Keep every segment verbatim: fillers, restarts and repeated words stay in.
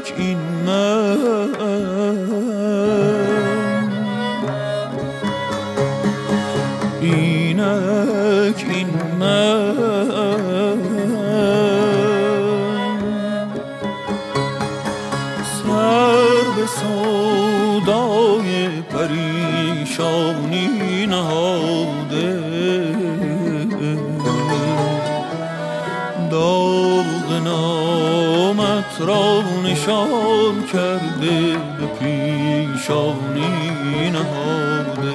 اینک این من، اینک این من، سر به سودای پریشانی نهاده، داغ نامت را نشان کرده، به پیشانی نهاده.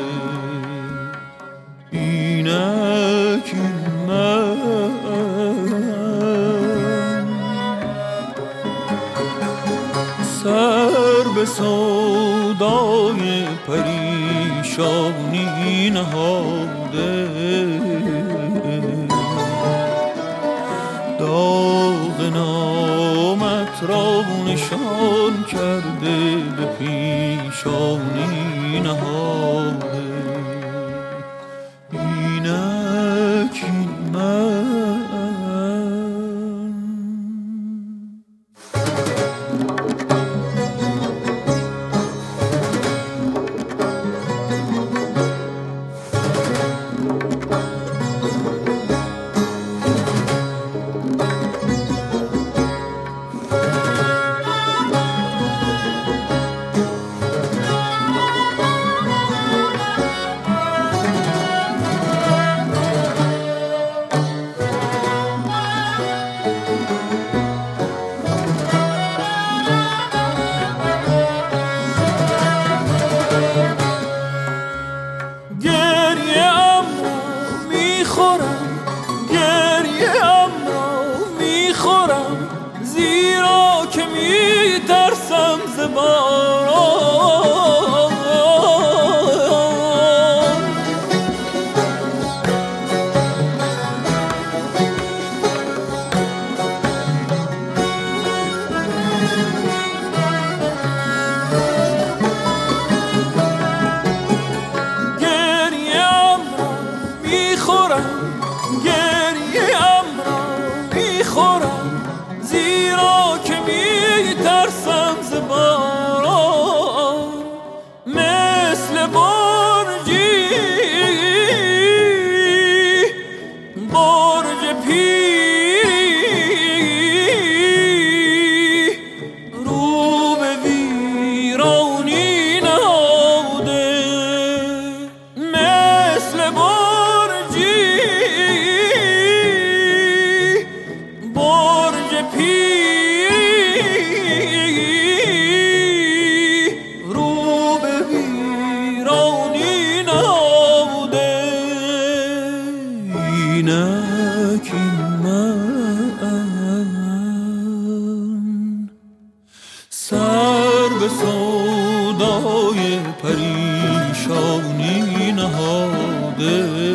اینک این من، سر به سودای پریشانی نهاده، داغ نامت را نشان کرده، به پیشانی نهاده. اینک این من. زیرا که می ترسم ز باران، گریم را می خورم، گریم را می خورم، زیرا که می ترسم ز باران. مثل برجی برج پیری رو به ویرانی نهاده، مثل برجی برج پیری رو به ویرانی نهاده. اینک این من، سر به سودای پریشانی نهاده،